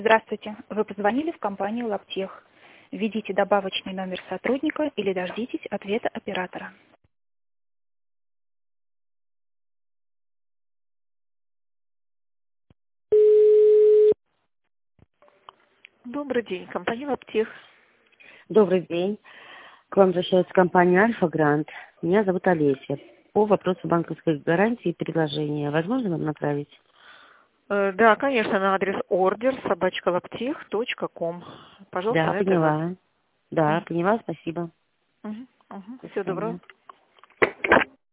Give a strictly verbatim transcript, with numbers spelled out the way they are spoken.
Здравствуйте. Вы позвонили в компанию Лаптех. Введите добавочный номер сотрудника или дождитесь ответа оператора. Добрый день, компания Лаптех. Добрый день. К вам обращается компания Альфа Грант. Меня зовут Олеся. По вопросу банковской гарантии и предложения. Возможно вам направить? Э, Да, конечно, на адрес ордер собачка лаптех точка ком. Пожалуйста, Да, на это же. поняла. Да, поняла, спасибо. Угу, угу. До Всего доброго. свидания.